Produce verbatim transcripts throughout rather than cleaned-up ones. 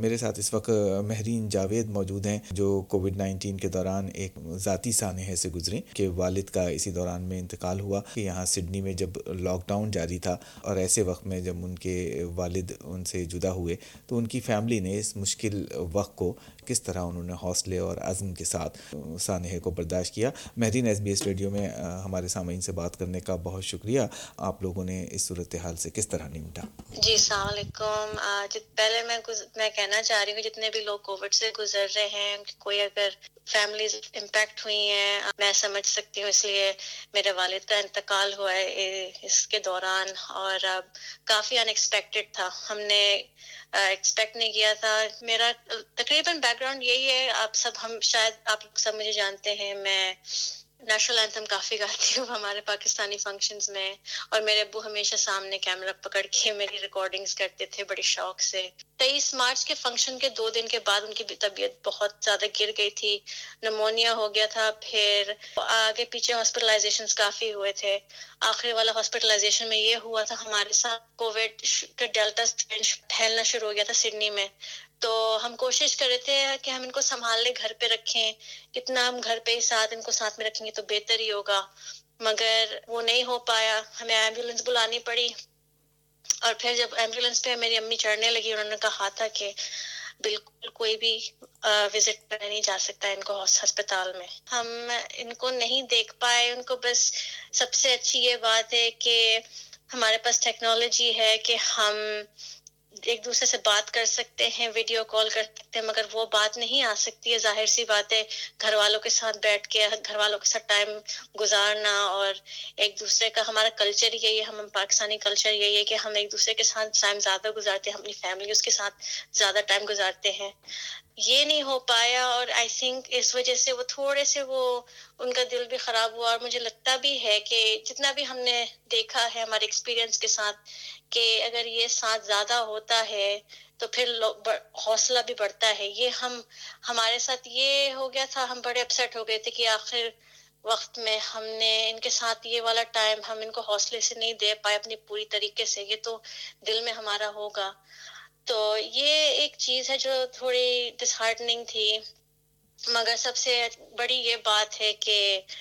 میرے ساتھ اس وقت مہرین جاوید موجود ہیں جو کووڈ نائنٹین کے دوران ایک ذاتی سانحے سے گزری کہ والد کا اسی دوران میں انتقال ہوا کہ یہاں سڈنی میں جب لاک ڈاؤن جاری تھا اور ایسے وقت میں جب ان کے والد ان سے جدا ہوئے تو ان کی فیملی نے اس مشکل وقت کو کس طرح انہوں نے حوصلے اور عزم کے ساتھ سانحے کو برداشت کیا۔ Mehreen S B S radio میں ہمارے سامعین سے بات کرنے کا بہت شکریہ۔ آپ لوگوں نے اس صورتحال سے کس طرح نمٹا؟ جی السلام علیکم۔ آج پہلے میں میں کہنا چاہ رہی ہوں جتنے بھی لوگ کووڈ سے گزر رہے ہیں، کوئی اگر فیملیز امپیکٹ ہوئی ہیں، میں سمجھ سکتی ہوں، اس لیے میرے والد کا انتقال ہوا ہے اس کے دوران، اور کافی ان ایکسپیکٹڈ تھا، ہم نے ایکسپیکٹ نہیں کیا تھا۔ میرا تقریباً بیک گراؤنڈ یہی ہے، آپ سب ہم شاید آپ سب مجھے جانتے ہیں، میں نیشنل اینتھم کافی گاتی ہوں ہمارے پاکستانی فنکشنز میں، اور میرے ابو ہمیشہ سامنے کیمرہ پکڑ کے میری ریکارڈنگز کرتے تھے بڑے شوق سے۔ تیئیس مارچ کے فنکشن کے دو دن کے بعد ان کی طبیعت بہت زیادہ گر گئی تھی، نمونیا ہو گیا تھا، پھر آگے پیچھے ہاسپٹلائزیشنز کافی ہوئے تھے۔ آخری والا ہاسپٹلائزیشن میں یہ ہوا تھا ہمارے ساتھ، کووڈ کا ڈیلٹا اسٹرین پھیلنا شروع ہو گیا تھا سڈنی میں، تو ہم کوشش کر رہے تھے کہ ہم ان کو سنبھال لیں، گھر پہ رکھیں، کتنا ہم گھر پہ ہی ساتھ ان کو ساتھ میں رکھیں گے تو بہتر ہی ہوگا، مگر وہ نہیں ہو پایا، ہمیں ایمبولینس بلانی پڑی۔ اور پھر جب ایمبولینس پہ میری امی چڑھنے لگی، انہوں نے کہا تھا کہ بالکل کوئی بھی وزٹ کرنے نہیں جا سکتا ان کو ہسپتال میں۔ ہم ان کو نہیں دیکھ پائے، ان کو بس سب سے اچھی یہ بات ہے کہ ہمارے پاس ٹیکنالوجی ہے کہ ہم ایک دوسرے سے بات کر سکتے ہیں، ویڈیو کال کر سکتے ہیں، مگر وہ بات نہیں آ سکتی ہے، ظاہر سی بات ہے، گھر والوں کے ساتھ بیٹھ کے گھر والوں کے ساتھ ٹائم گزارنا، اور ایک دوسرے کا ہمارا کلچر یہی ہے، ہم پاکستانی کلچر یہی ہے کہ ہم ایک دوسرے کے ساتھ ٹائم زیادہ گزارتے ہیں، اپنی فیملیز کے ساتھ زیادہ ٹائم گزارتے ہیں، یہ نہیں ہو پایا، اور آئی تھنک اس وجہ سے وہ تھوڑے سے وہ ان کا دل بھی خراب ہوا، اور مجھے لگتا بھی ہے کہ جتنا بھی ہم نے دیکھا ہے ہمارے ایکسپیرینس کے ساتھ کہ اگر یہ ساتھ زیادہ ہوتا ہے تو پھر حوصلہ بھی بڑھتا ہے۔ یہ ہم ہمارے ساتھ یہ ہو گیا تھا، ہم بڑے اپسیٹ ہو گئے تھے کہ آخر وقت میں ہم نے ان کے ساتھ یہ والا ٹائم ہم ان کو حوصلے سے نہیں دے پائے اپنی پوری طریقے سے، یہ تو دل میں ہمارا ہوگا۔ تو یہ ایک چیز ہے جو تھوڑی ڈس ہارٹننگ تھی، مگر سب سے بڑی یہ بات ہے کہ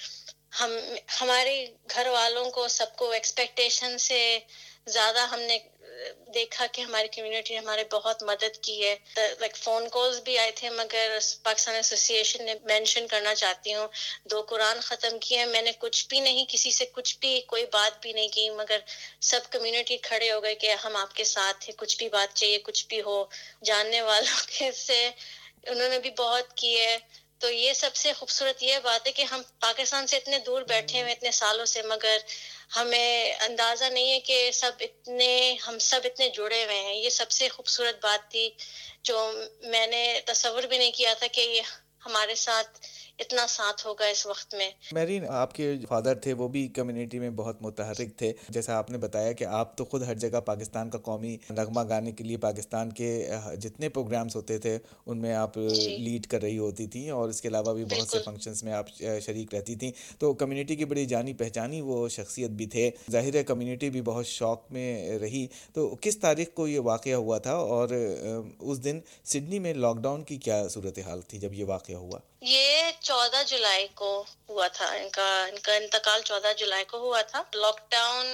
ہم ہمارے گھر والوں کو سب کو ایکسپیکٹیشن سے زیادہ ہم نے دیکھا کہ ہماری کمیونٹی نے ہمارے بہت مدد کی ہے، لائک فون کالز بھی آئے تھے، مگر پاکستان ایسوسی ایشن نے مینشن کرنا چاہتی ہوں، دو قرآن ختم کیے، میں نے کچھ بھی نہیں، کسی سے کچھ بھی کوئی بات بھی نہیں کی، مگر سب کمیونٹی کھڑے ہو گئے کہ ہم آپ کے ساتھ ہیں، کچھ بھی بات چاہیے، کچھ بھی ہو، جاننے والوں کے سے انہوں نے بھی بہت کی ہے۔ تو یہ سب سے خوبصورت یہ بات ہے کہ ہم پاکستان سے اتنے دور بیٹھے ہوئے اتنے سالوں سے، مگر ہمیں اندازہ نہیں ہے کہ سب اتنے ہم سب اتنے جڑے ہوئے ہیں۔ یہ سب سے خوبصورت بات تھی جو میں نے تصور بھی نہیں کیا تھا کہ یہ ہمارے ساتھ اتنا ساتھ ہوگا اس وقت میں۔ مہرین، آپ کے فادر تھے وہ بھی کمیونٹی میں بہت متحرک تھے، جیسا آپ نے بتایا کہ آپ تو خود ہر جگہ پاکستان کا قومی نغمہ گانے کے لیے پاکستان کے جتنے پروگرامز ہوتے تھے ان میں آپ جی لیڈ کر رہی ہوتی تھیں، اور اس کے علاوہ بھی بہت سے بالکل۔ فنکشنز میں آپ شریک رہتی تھیں، تو کمیونٹی کی بڑی جانی پہچانی وہ شخصیت بھی تھے، ظاہر ہے کمیونٹی بھی بہت شوق میں رہی۔ تو کس تاریخ کو یہ واقعہ ہوا تھا، اور اس دن سڈنی میں لاک ڈاؤن کی کیا صورتحال تھی جب یہ واقعہ ہوا؟ یہ چودہ جولائی کو ہوا تھا، ان کا ان کا انتقال چودہ جولائی کو ہوا تھا۔ لاک ڈاؤن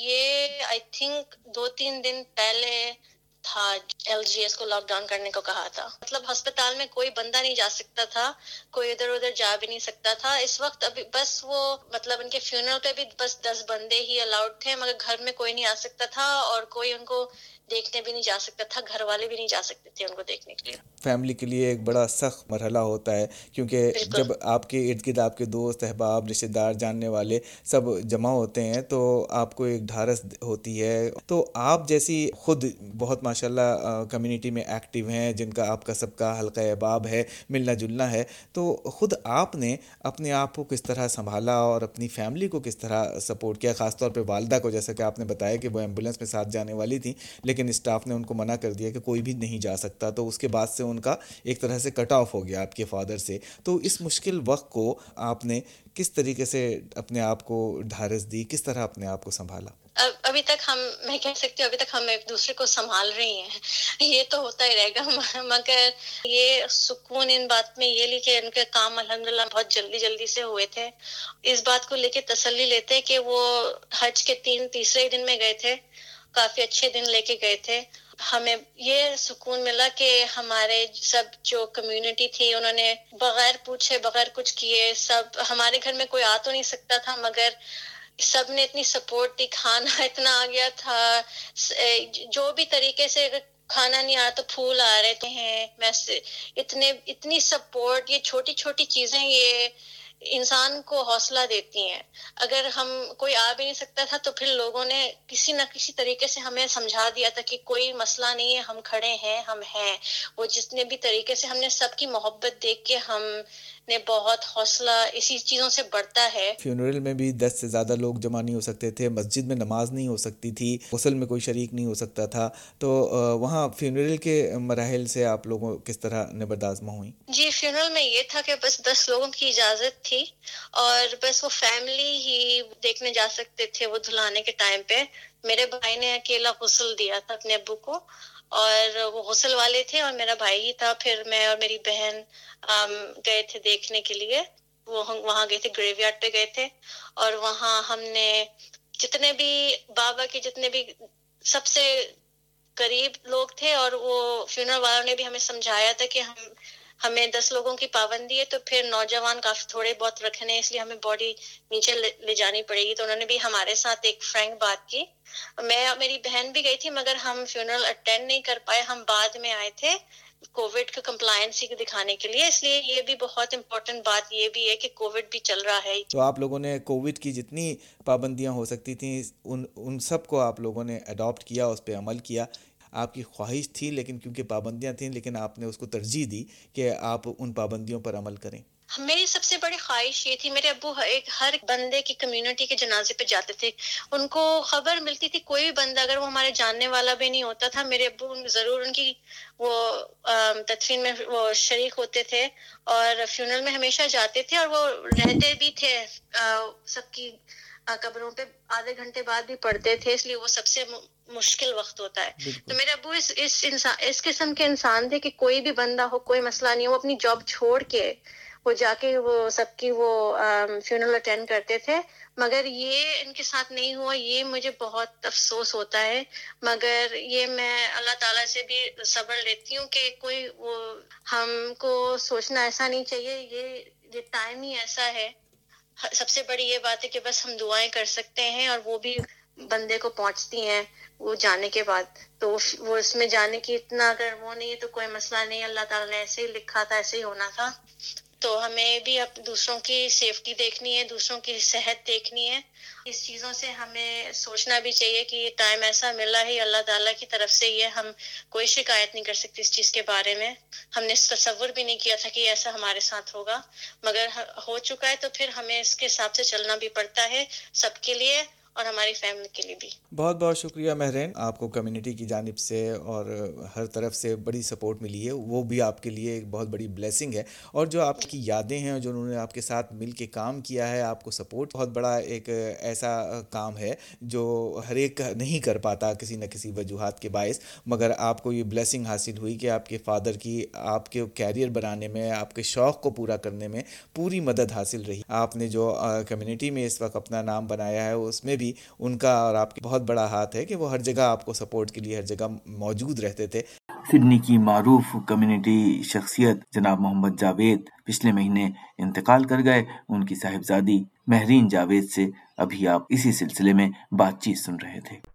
یہ آئی تھنک دو تین دن پہلے تھا، ایل جی ایس کو لاک ڈاؤن کرنے کو کہا تھا، مطلب ہسپتال میں کوئی بندہ نہیں جا سکتا تھا، کوئی ادھر ادھر جا بھی نہیں سکتا تھا اس وقت۔ ابھی بس وہ مطلب ان کے فیونرل پہ بھی بس دس بندے ہی الاؤڈ تھے، مگر گھر میں کوئی نہیں آ سکتا تھا، اور کوئی ان کو دیکھنے بھی نہیں جا سکتا تھا، گھر والے بھی نہیں جا سکتے تھے ان کو دیکھنے کے لیے۔ فیملی کے لیے ایک بڑا سخت مرحلہ ہوتا ہے، کیونکہ بالکل جب آپ کے ارد گرد آپ کے دوست احباب رشتہ دار جاننے والے سب جمع ہوتے ہیں تو آپ کو ایک ڈھارس ہوتی ہے۔ تو آپ جیسی خود بہت ماشاءاللہ کمیونٹی میں ایکٹیو ہیں، جن کا آپ کا سب کا حلقہ احباب ہے، ملنا جلنا ہے، تو خود آپ نے اپنے آپ کو کس طرح سنبھالا اور اپنی فیملی کو کس طرح سپورٹ کیا، خاص طور پہ والدہ کو؟ جیسا کہ آپ نے بتایا کہ وہ ایمبولینس میں ساتھ جانے والی تھیں، لیکن اسٹاف نے ان کو منع کر دیا کہ کوئی بھی نہیں جا سکتا، تو اس کے بعد سے ان کا ایک طرح سے کٹ آف ہو گیا آپ کے فادر سے۔ تو اس مشکل وقت کو آپ نے کس طریقے سے اپنے آپ کو ڈھارس دی، کس طرح اپنے آپ کو سنبھالا؟ اب ابھی تک ہم میں کہہ سکتی ہوں ابھی تک ہم ایک دوسرے کو سنبھال رہی ہیں. یہ تو ہوتا ہی رہے گا، مگر یہ سکون ان بات میں یہ لی کہ ان کے کام الحمدللہ بہت جلدی جلدی سے ہوئے تھے. اس بات کو لے کے تسلی لیتے کہ وہ حج کے تین تیسرے دن میں گئے تھے، کافی اچھے دن لے کے گئے تھے. ہمیں یہ سکون ملا کہ ہمارے سب جو کمیونٹی تھی انہوں نے بغیر پوچھے بغیر کچھ کیے، سب ہمارے گھر میں کوئی آ تو نہیں سکتا تھا مگر سب نے اتنی سپورٹ دی. کھانا اتنا آ گیا تھا، جو بھی طریقے سے کھانا نہیں آ رہا تو پھول آ رہے ہیں، اتنے اتنی سپورٹ. یہ چھوٹی چھوٹی چیزیں یہ انسان کو حوصلہ دیتی ہیں. اگر ہم کوئی آ بھی نہیں سکتا تھا تو پھر لوگوں نے کسی نہ کسی طریقے سے ہمیں سمجھا دیا تھا کہ کوئی مسئلہ نہیں ہے، ہم کھڑے ہیں، ہم ہیں. وہ جتنے بھی طریقے سے ہم نے سب کی محبت دیکھ کے ہم نے بہت حوصلہ اسی چیزوں سے بڑھتا ہے. فیونرل میں بھی دس سے زیادہ لوگ جمع نہیں ہو سکتے تھے، مسجد میں نماز نہیں ہو سکتی تھی، غسل میں کوئی شریک نہیں ہو سکتا تھا. تو وہاں فیونرل کے مراحل سے آپ لوگوں کس طرح نبردآزما ہوئیں؟ جی فیونرل میں یہ تھا کہ بس دس لوگوں کی اجازت تھی اور بس وہ فیملی ہی دیکھنے جا سکتے تھے وہ دھلانے کے ٹائم پہ. میرے بھائی نے اکیلا غسل دیا تھا اپنے ابو کو اور وہ غسل والے تھے اور میرا بھائی ہی تھا. پھر میں اور میری بہن گئے تھے دیکھنے کے لیے، وہ وہاں گئے تھے، گریو یارڈ پہ گئے تھے اور وہاں ہم نے جتنے بھی بابا کے جتنے بھی سب سے قریب لوگ تھے اور وہ فیونرل والوں نے بھی ہمیں سمجھایا تھا کہ ہم ہمیں دس لوگوں کی پابندی ہے تو پھر نوجوان کافی تھوڑے بہت رکھنے، اس لیے ہمیں باڈی نیچے لے جانی پڑے گی. تو انہوں نے بھی ہمارے ساتھ ایک فرینک بات کی. میں اور میری بہن بھی گئی تھی مگر ہم فیونرل اٹینڈ نہیں کر پائے، ہم بعد میں آئے تھے کووڈ کا کمپلائنسی کو دکھانے کے لیے. اس لیے یہ بھی بہت امپورٹنٹ بات یہ بھی ہے کہ کووڈ بھی چل رہا ہے. تو آپ لوگوں نے کووڈ کی جتنی پابندیاں ہو سکتی تھیں ان ان سب کو آپ لوگوں نے اڈاپٹ کیا، اس پہ عمل کیا. آپ کی خواہش تھی لیکن کیونکہ پابندیاں تھیں لیکن آپ نے اس کو ترجیح دی کہ آپ ان پابندیوں پر عمل کریں. میری سب سے بڑی خواہش یہ تھی، میرے ابو ایک ہر بندے کی کمیونٹی کے جنازے پہ جاتے تھے. ان کو خبر ملتی تھی کوئی بھی بندہ اگر وہ ہمارے جاننے والا بھی نہیں ہوتا تھا، میرے ابو ضرور ان کی وہ تدفین میں وہ شریک ہوتے تھے اور فیونرل میں ہمیشہ جاتے تھے اور وہ رہتے بھی تھے سب کی قبروں پہ، آدھے گھنٹے بعد بھی پڑھتے تھے. اس لیے وہ سب سے مشکل وقت ہوتا ہے. تو میرے ابو اس اس انسان اس قسم کے انسان تھے کہ کوئی بھی بندہ ہو، کوئی مسئلہ نہیں ہو، وہ اپنی جاب چھوڑ کے وہ جا کے وہ سب کی وہ فیونرل اٹینڈ کرتے تھے. مگر یہ ان کے ساتھ نہیں ہوا، یہ مجھے بہت افسوس ہوتا ہے. مگر یہ میں اللہ تعالیٰ سے بھی صبر لیتی ہوں کہ کوئی وہ ہم کو سوچنا ایسا نہیں چاہیے. یہ یہ ٹائم ہی ایسا ہے. سب سے بڑی یہ بات ہے کہ بس ہم دعائیں کر سکتے ہیں اور وہ بھی بندے کو پہنچتی ہیں وہ جانے کے بعد. تو وہ اس میں جانے کی اتنا اگر وہ نہیں ہے تو کوئی مسئلہ نہیں، اللہ تعالیٰ نے ایسے ہی لکھا تھا، ایسے ہی ہونا تھا. تو ہمیں بھی اب دوسروں کی سیفٹی دیکھنی ہے، دوسروں کی صحت دیکھنی ہے. اس چیزوں سے ہمیں سوچنا بھی چاہیے کہ یہ ٹائم ایسا ملا ہے اللہ تعالیٰ کی طرف سے، یہ ہم کوئی شکایت نہیں کر سکتے اس چیز کے بارے میں. ہم نے تصور بھی نہیں کیا تھا کہ ایسا ہمارے ساتھ ہوگا، مگر ہو چکا ہے تو پھر ہمیں اس کے حساب سے چلنا بھی پڑتا ہے سب کے لیے اور ہماری فیملی کے لیے بھی. بہت بہت شکریہ مہرین، آپ کو کمیونٹی کی جانب سے اور ہر طرف سے بڑی سپورٹ ملی ہے، وہ بھی آپ کے لیے ایک بہت بڑی بلیسنگ ہے. اور جو آپ کی یادیں ہیں جو انہوں نے آپ کے ساتھ مل کے کام کیا ہے، آپ کو سپورٹ، بہت بڑا ایک ایسا کام ہے جو ہر ایک نہیں کر پاتا کسی نہ کسی وجوہات کے باعث. مگر آپ کو یہ بلیسنگ حاصل ہوئی کہ آپ کے فادر کی آپ کے کیریئر بنانے میں، آپ کے شوق کو پورا کرنے میں پوری مدد حاصل رہی. آپ نے جو کمیونٹی میں اس وقت اپنا نام بنایا ہے اس میں بھی ان کا اور آپ کی بہت بڑا ہاتھ ہے کہ وہ ہر جگہ آپ کو سپورٹ کے لیے ہر جگہ موجود رہتے تھے. سڈنی کی معروف کمیونٹی شخصیت جناب محمد جاوید پچھلے مہینے انتقال کر گئے. ان کی صاحبزادی مہرین جاوید سے ابھی آپ اسی سلسلے میں بات چیت سن رہے تھے.